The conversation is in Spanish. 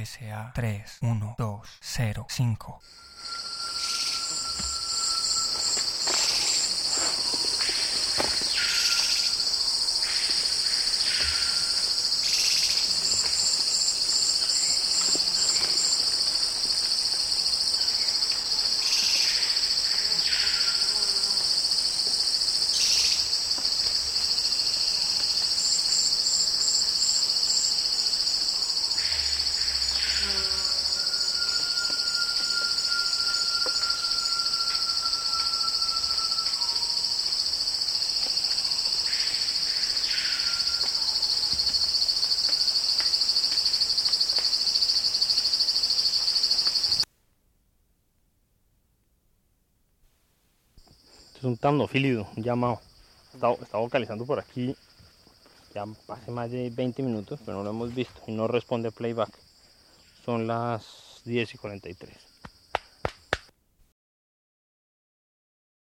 SA 31205. Es un tamnofílido, un llamado. Está vocalizando por aquí. Ya hace más de 20 minutos, pero no lo hemos visto y no responde playback. Son las 10:43.